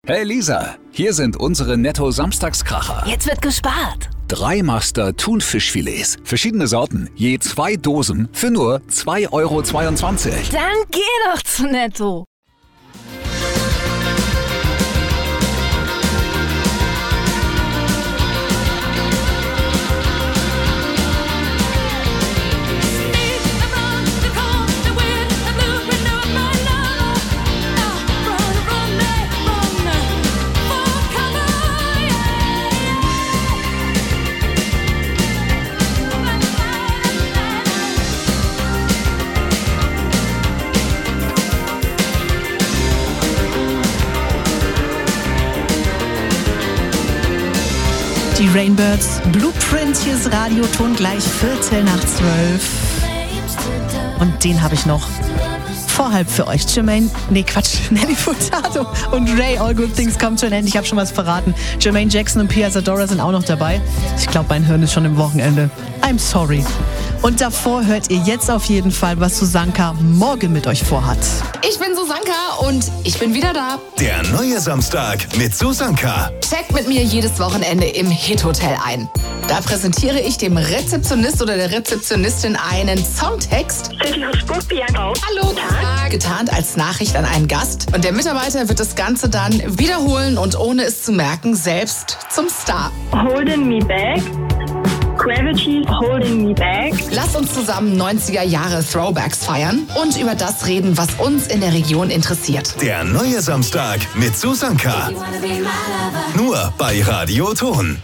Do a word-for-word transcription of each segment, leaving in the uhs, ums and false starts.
Hey Lisa, hier sind unsere Netto-Samstagskracher. Jetzt wird gespart. Drei Master Thunfischfilets, verschiedene Sorten, je zwei Dosen für nur zwei Euro zweiundzwanzig. Dann geh doch zu Netto. Die Rainbirds, Blueprint, hier ist Radioton gleich Viertel nach zwölf. Und den habe ich noch vor halb für euch. Jermaine, nee Quatsch, Nelly Furtado und Ray, All Good Things Come to an End. Ich habe schon was verraten. Jermaine Jackson und Pia Zadora sind auch noch dabei. Ich glaube, mein Hirn ist schon im Wochenende. I'm sorry. Und davor hört ihr jetzt auf jeden Fall, was Susanka morgen mit euch vorhat. Ich bin Susanka und ich bin wieder da. Der neue Samstag mit Susanka. Checkt mit mir jedes Wochenende im Hit-Hotel ein. Da präsentiere ich dem Rezeptionist oder der Rezeptionistin einen Songtext. Hallo, Tag. Getarnt als Nachricht an einen Gast. Und der Mitarbeiter wird das Ganze dann wiederholen und ohne es zu merken, selbst zum Star. Holding me back. Gravity's holding me back. Lass uns zusammen neunziger Jahre Throwbacks feiern und über das reden, was uns in der Region interessiert. Der neue Samstag mit Susanka. Nur bei Radioton.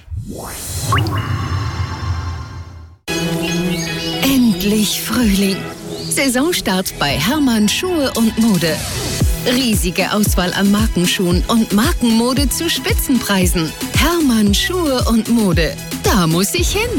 Endlich Frühling. Saisonstart bei Hermann Schuhe und Mode. Riesige Auswahl an Markenschuhen und Markenmode zu Spitzenpreisen. Hermann Schuhe und Mode. Da muss ich hin.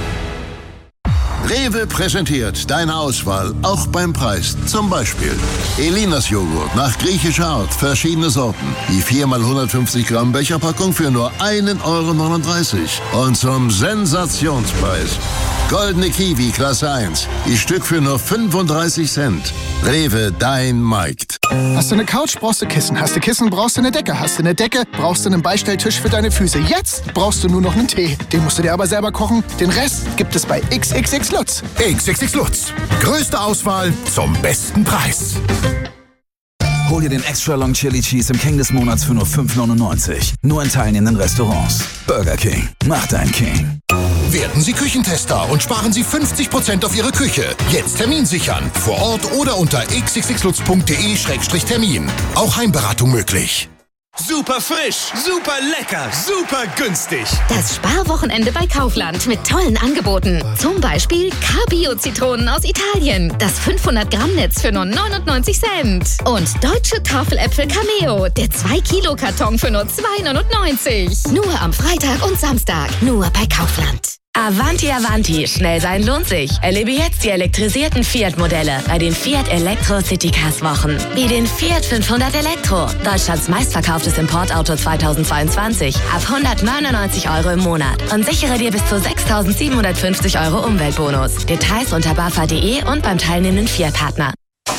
Rewe präsentiert deine Auswahl, auch beim Preis. Zum Beispiel Elinas Joghurt nach griechischer Art, verschiedene Sorten. Die vier mal hundertfünfzig Gramm Becherpackung für nur ein Euro neununddreißig. Und zum Sensationspreis goldene Kiwi Klasse eins. Die Stück für nur fünfunddreißig Cent. Rewe, dein Markt. Hast du eine Couch, brauchst du Kissen. Hast du Kissen, brauchst du eine Decke. Hast du eine Decke, brauchst du einen Beistelltisch für deine Füße. Jetzt brauchst du nur noch einen Tee. Den musst du dir aber selber kochen. Den Rest gibt es bei X X X Lutz. X X X Lutz. Größte Auswahl zum besten Preis. Hol dir den Extra Long Chili Cheese im King des Monats für nur fünf neunundneunzig. Nur in teilnehmenden Restaurants. Burger King. Mach dein King. Werden Sie Küchentester und sparen Sie fünfzig Prozent auf Ihre Küche. Jetzt Termin sichern. Vor Ort oder unter x x x lutz punkt de Schrägstrich Termin. Auch Heimberatung möglich. Super frisch, super lecker, super günstig. Das Sparwochenende bei Kaufland mit tollen Angeboten. Zum Beispiel Cabio-Zitronen aus Italien. Das fünfhundert Gramm Netz für nur neunundneunzig Cent. Und deutsche Tafeläpfel Cameo. Der zwei Kilo Karton für nur zwei neunundneunzig. Nur am Freitag und Samstag. Nur bei Kaufland. Avanti, Avanti, schnell sein lohnt sich. Erlebe jetzt die elektrisierten Fiat-Modelle bei den Fiat Elektro Citycars Wochen. Wie den Fiat fünfhundert Elektro, Deutschlands meistverkauftes Importauto zweitausendzweiundzwanzig, ab hundertneunundneunzig Euro im Monat und sichere dir bis zu sechstausendsiebenhundertfünfzig Euro Umweltbonus. Details unter bafa punkt de und beim teilnehmenden Fiat-Partner.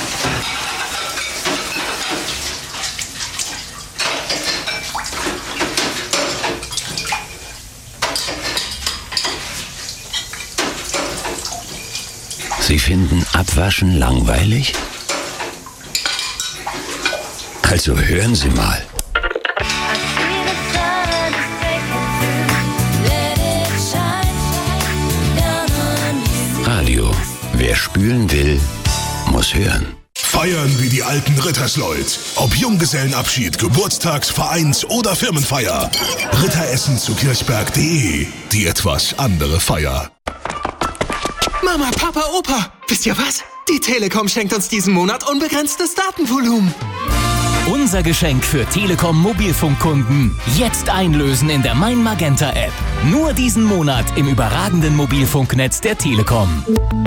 Sie finden Abwaschen langweilig? Also hören Sie mal. Radio. Wer spülen will, muss hören. Feiern wie die alten Rittersleut. Ob Junggesellenabschied, Geburtstags-, Vereins- oder Firmenfeier. Ritteressen zu kirchberg punkt de. Die etwas andere Feier. Mama, Papa, Opa, wisst ihr was? Die Telekom schenkt uns diesen Monat unbegrenztes Datenvolumen. Unser Geschenk für Telekom Mobilfunkkunden. Jetzt einlösen in der Mein Magenta App. Nur diesen Monat im überragenden Mobilfunknetz der Telekom.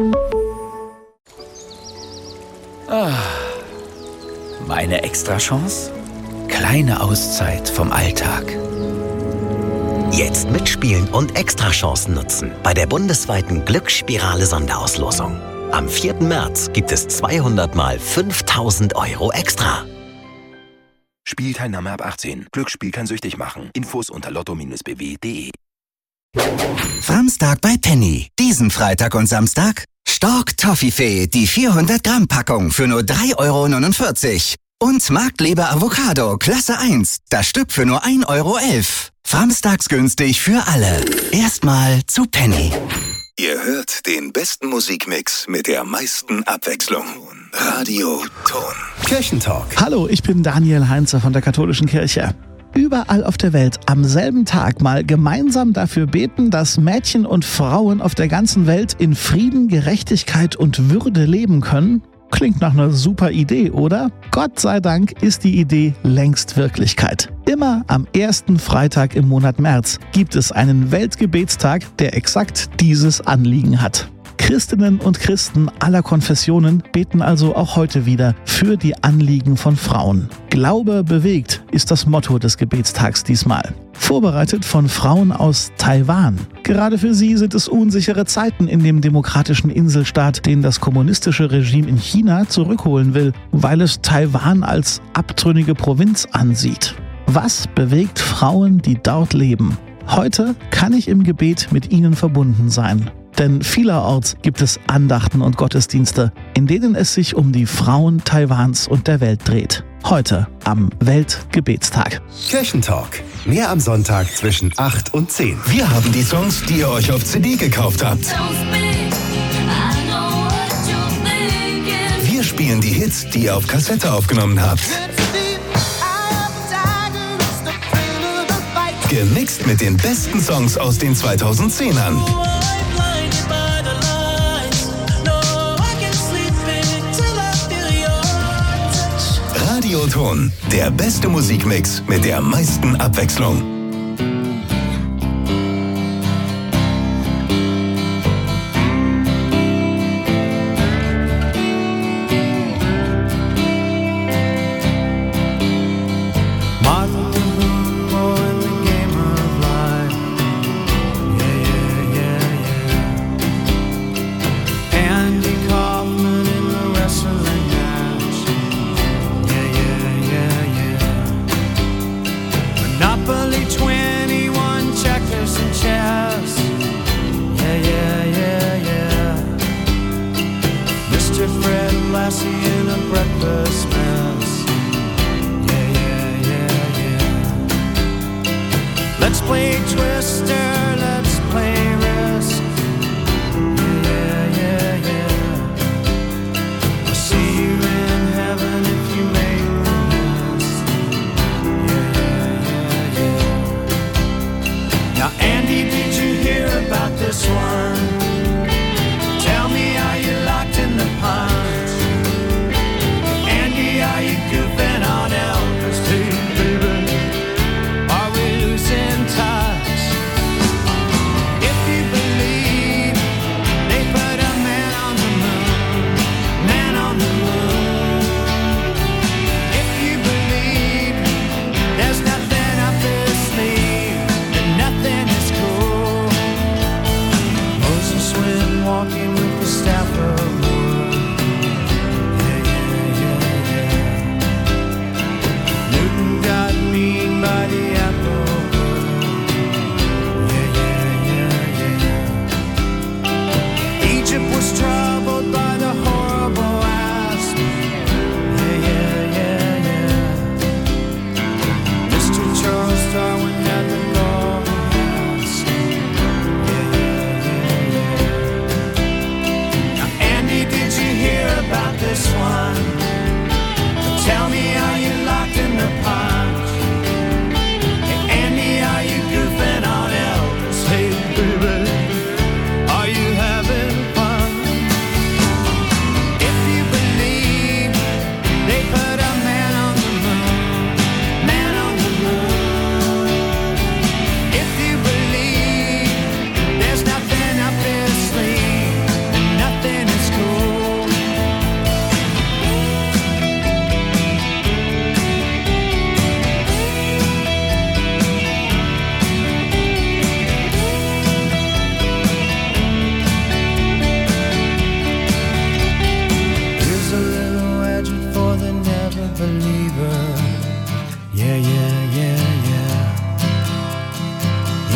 Ah, meine Extrachance? Kleine Auszeit vom Alltag. Jetzt mitspielen und Extrachancen nutzen bei der bundesweiten Glücksspirale Sonderauslosung. Am vierten März gibt es zweihundert mal fünftausend Euro extra. Spielteilnahme ab achtzehn. Glücksspiel kann süchtig machen. Infos unter lotto Bindestrich b w punkt d e. Samstag bei Penny. Diesen Freitag und Samstag Stork Toffifee, die vierhundert Gramm Packung für nur drei Euro neunundvierzig. Und Marktleber Avocado, Klasse eins, das Stück für nur ein Euro elf. Samstags günstig für alle. Erstmal zu Penny. Ihr hört den besten Musikmix mit der meisten Abwechslung. Radio Ton. Kirchentalk. Hallo, ich bin Daniel Heinze von der Katholischen Kirche. Überall auf der Welt am selben Tag mal gemeinsam dafür beten, dass Mädchen und Frauen auf der ganzen Welt in Frieden, Gerechtigkeit und Würde leben können? Klingt nach einer super Idee, oder? Gott sei Dank ist die Idee längst Wirklichkeit. Immer am ersten Freitag im Monat März gibt es einen Weltgebetstag, der exakt dieses Anliegen hat. Christinnen und Christen aller Konfessionen beten also auch heute wieder für die Anliegen von Frauen. Glaube bewegt ist das Motto des Gebetstags diesmal. Vorbereitet von Frauen aus Taiwan. Gerade für sie sind es unsichere Zeiten in dem demokratischen Inselstaat, den das kommunistische Regime in China zurückholen will, weil es Taiwan als abtrünnige Provinz ansieht. Was bewegt Frauen, die dort leben? Heute kann ich im Gebet mit ihnen verbunden sein. Denn vielerorts gibt es Andachten und Gottesdienste, in denen es sich um die Frauen Taiwans und der Welt dreht. Heute am Weltgebetstag. Kirchentalk. Mehr am Sonntag zwischen acht und zehn. Wir haben die Songs, die ihr euch auf C D gekauft habt. Wir spielen die Hits, die ihr auf Kassette aufgenommen habt. Gemixt mit den besten Songs aus den zweitausendzehnern. Radioton, der beste Musikmix mit der meisten Abwechslung.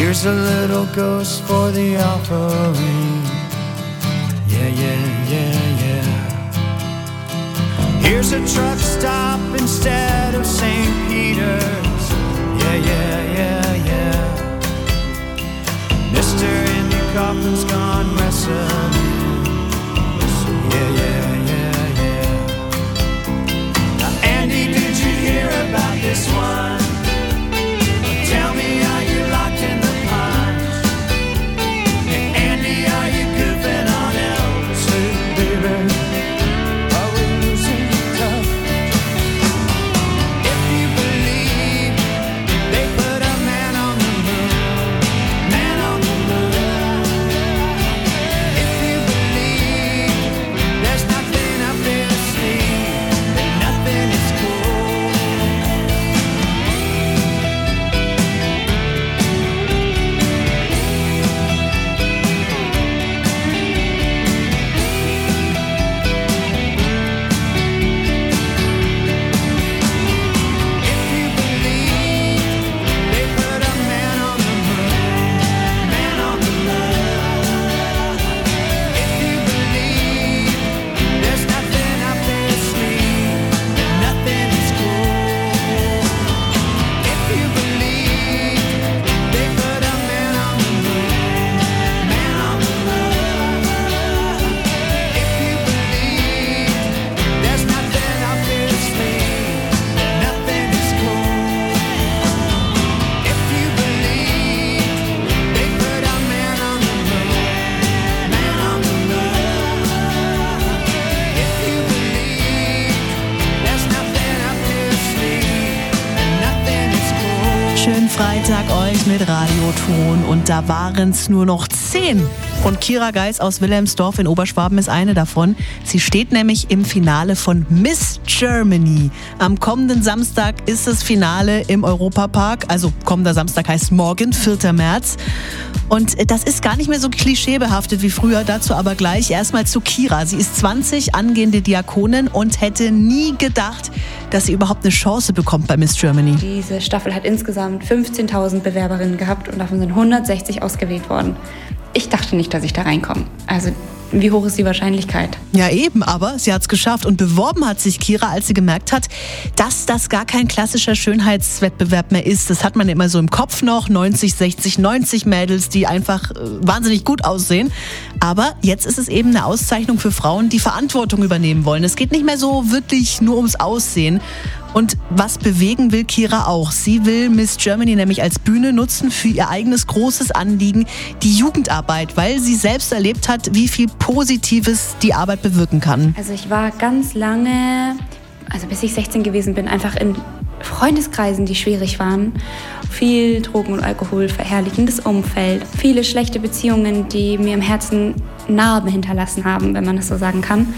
Here's a little ghost for the offering. Yeah, yeah, yeah, yeah. Here's a truck stop instead of Saint Peter's. Yeah, yeah, yeah, yeah. Mister Andy Kaufman's gone wrestling. Yeah, yeah, yeah, yeah. Now, Andy, did you hear about this one? Tell me, are you locked in the punch? Hey, Andy, are you goofing on Elvis? Hey, baby. Freitag euch mit Radioton und da waren es nur noch zehn. Und Kira Geis aus Wilhelmsdorf in Oberschwaben ist eine davon. Sie steht nämlich im Finale von Miss Germany. Am kommenden Samstag ist das Finale im Europapark. Also kommender Samstag heißt morgen, vierter März. Und das ist gar nicht mehr so klischeebehaftet wie früher, dazu aber gleich erstmal zu Kira. Sie ist zwanzig, angehende Diakonin und hätte nie gedacht, dass sie überhaupt eine Chance bekommt bei Miss Germany. Diese Staffel hat insgesamt fünfzehntausend Bewerberinnen gehabt und davon sind hundertsechzig ausgewählt worden. Ich dachte nicht, dass ich da reinkomme. Also wie hoch ist die Wahrscheinlichkeit? Ja eben, aber sie hat es geschafft und beworben hat sich Kira, als sie gemerkt hat, dass das gar kein klassischer Schönheitswettbewerb mehr ist. Das hat man immer so im Kopf noch, neunzig, sechzig, neunzig Mädels, die einfach äh, wahnsinnig gut aussehen. Aber jetzt ist es eben eine Auszeichnung für Frauen, die Verantwortung übernehmen wollen. Es geht nicht mehr so wirklich nur ums Aussehen. Und was bewegen will Kira auch? Sie will Miss Germany nämlich als Bühne nutzen für ihr eigenes großes Anliegen, die Jugendarbeit, weil sie selbst erlebt hat, wie viel Positives die Arbeit bewirken kann. Also ich war ganz lange, also bis ich sechzehn gewesen bin, einfach in Freundeskreisen, die schwierig waren. Viel Drogen- und Alkohol, verherrlichendes Umfeld, viele schlechte Beziehungen, die mir im Herzen Narben hinterlassen haben, wenn man das so sagen kann.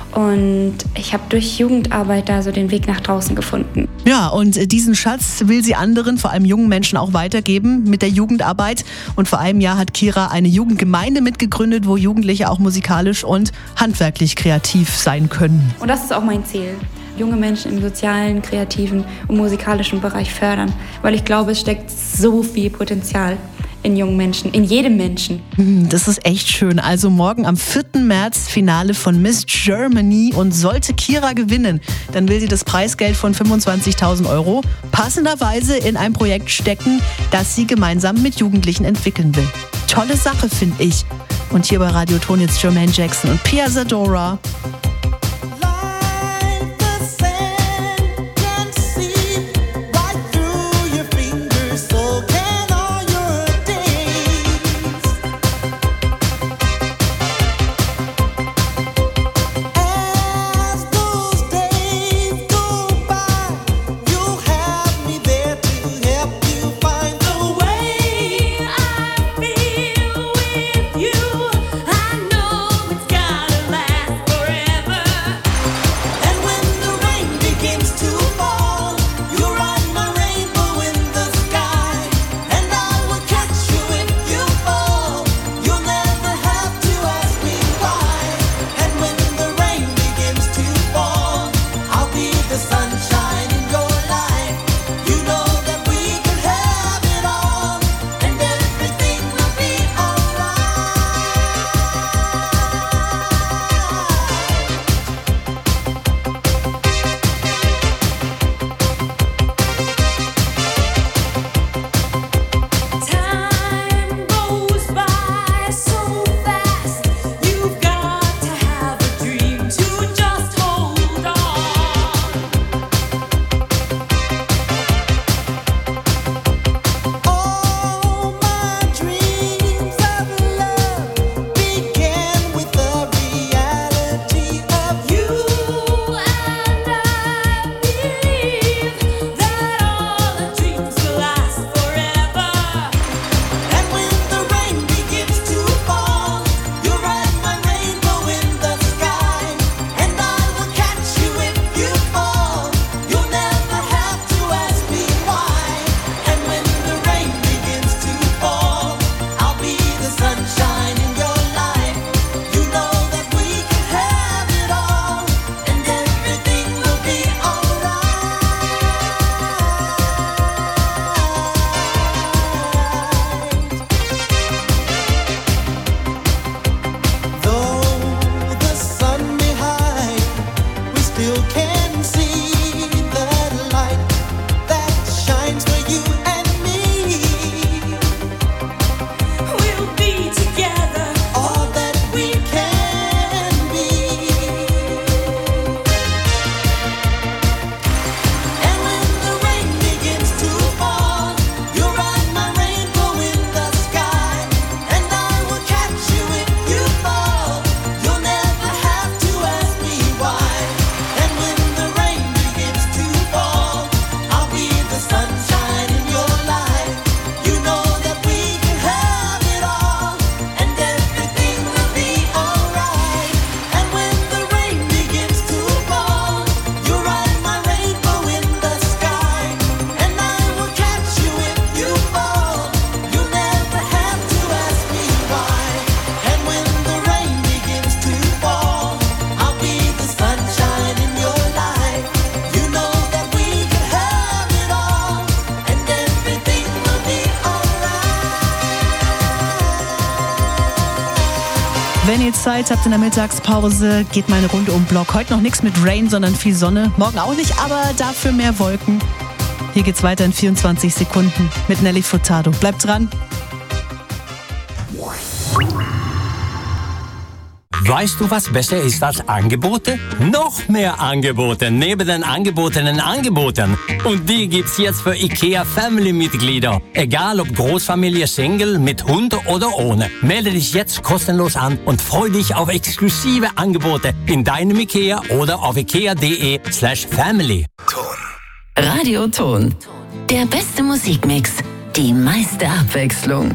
Und ich habe durch Jugendarbeit da so den Weg nach draußen gefunden. Ja, und diesen Schatz will sie anderen, vor allem jungen Menschen, auch weitergeben mit der Jugendarbeit. Und vor einem Jahr hat Kira eine Jugendgemeinde mitgegründet, wo Jugendliche auch musikalisch und handwerklich kreativ sein können. Und das ist auch mein Ziel. Junge Menschen im sozialen, kreativen und musikalischen Bereich fördern. Weil ich glaube, es steckt so viel Potenzial in jungen Menschen, in jedem Menschen. Das ist echt schön. Also morgen am vierten März Finale von Miss Germany. Und sollte Kira gewinnen, dann will sie das Preisgeld von fünfundzwanzigtausend Euro passenderweise in ein Projekt stecken, das sie gemeinsam mit Jugendlichen entwickeln will. Tolle Sache, finde ich. Und hier bei Radioton jetzt Jermaine Jackson und Pia Zadora. You, I know it's gotta last forever. Wenn ihr Zeit habt in der Mittagspause, geht mal eine Runde um den Block. Heute noch nichts mit Rain, sondern viel Sonne. Morgen auch nicht, aber dafür mehr Wolken. Hier geht's weiter in vierundzwanzig Sekunden mit Nelly Furtado. Bleibt dran. Weißt du, was besser ist als Angebote? Noch mehr Angebote neben den angebotenen Angeboten. Und die gibt's jetzt für IKEA Family-Mitglieder. Egal ob Großfamilie, Single, mit Hund oder ohne. Melde dich jetzt kostenlos an und freu dich auf exklusive Angebote in deinem IKEA oder auf ikea.de slash family. Radioton. Der beste Musikmix. Die meiste Abwechslung.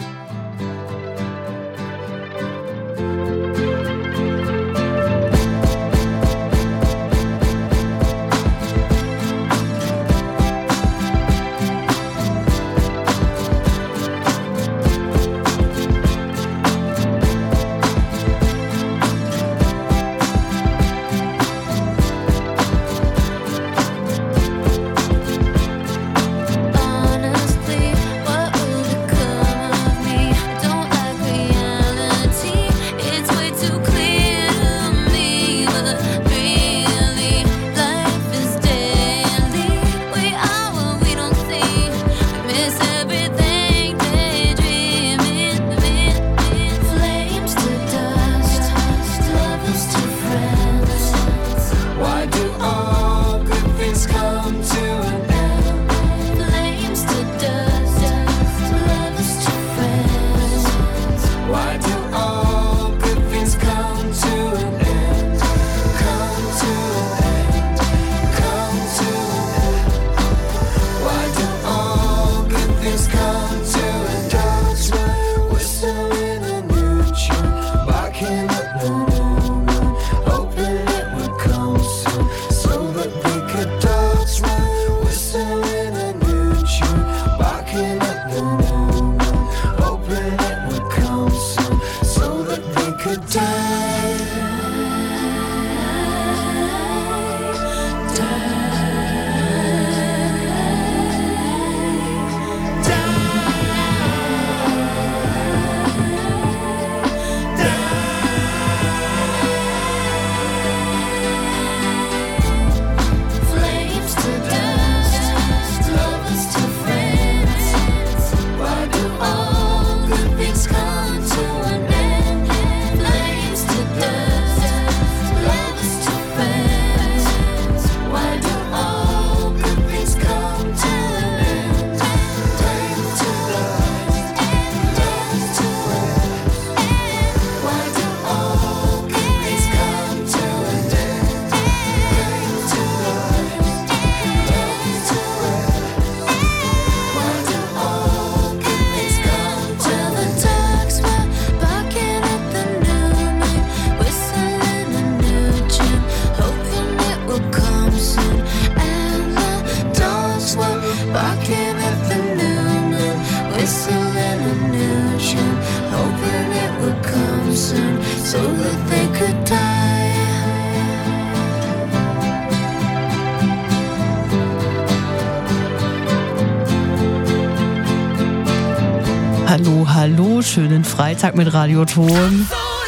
Hallo, hallo, schönen Freitag mit Radioton.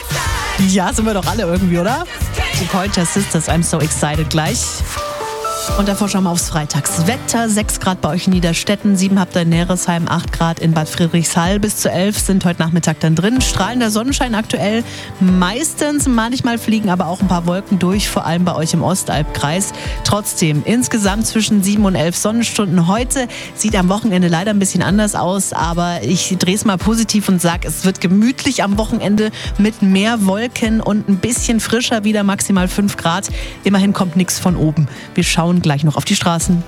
Ja, sind wir doch alle irgendwie, oder? Die Pointer Sisters, I'm so excited gleich. Und davor schauen wir aufs Freitagswetter. sechs Grad bei euch in Niederstetten, sieben habt ihr in Neresheim, acht Grad in Bad Friedrichshall. Bis zu elf sind heute Nachmittag dann drin. Strahlender Sonnenschein aktuell meistens. Manchmal fliegen aber auch ein paar Wolken durch, vor allem bei euch im Ostalbkreis. Trotzdem insgesamt zwischen sieben und elf Sonnenstunden heute. Sieht am Wochenende leider ein bisschen anders aus, aber ich drehe es mal positiv und sage, es wird gemütlich am Wochenende mit mehr Wolken und ein bisschen frischer, wieder maximal fünf Grad. Immerhin kommt nichts von oben. Wir schauen gleich noch auf die Straßen.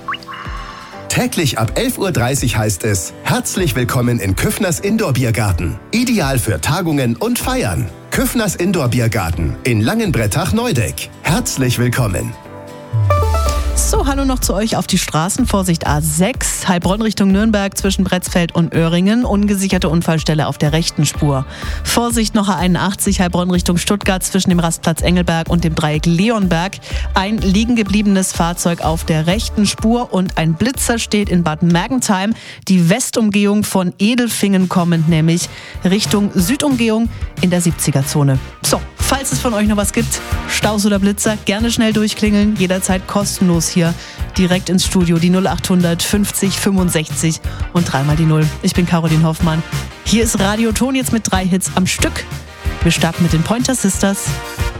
Täglich ab elf Uhr dreißig heißt es: Herzlich willkommen in Küffners Indoor-Biergarten. Ideal für Tagungen und Feiern. Küffners Indoor-Biergarten in Langenbrettach-Neudeck. Herzlich willkommen. So, hallo noch zu euch auf die Straßen. Vorsicht A sechs, Heilbronn Richtung Nürnberg zwischen Bretzfeld und Öhringen. Ungesicherte Unfallstelle auf der rechten Spur. Vorsicht noch A einundachtzig, Heilbronn Richtung Stuttgart zwischen dem Rastplatz Engelberg und dem Dreieck Leonberg. Ein liegen gebliebenes Fahrzeug auf der rechten Spur und ein Blitzer steht in Bad Mergentheim. Die Westumgehung von Edelfingen kommend, nämlich Richtung Südumgehung in der siebziger-Zone. So, falls es von euch noch was gibt, Staus oder Blitzer, gerne schnell durchklingeln. Jederzeit kostenlos hier direkt ins Studio. Die null achthundert fünfzig fünfundsechzig und dreimal die Null. Ich bin Caroline Hoffmann. Hier ist Radio Ton jetzt mit drei Hits am Stück. Wir starten mit den Pointer Sisters.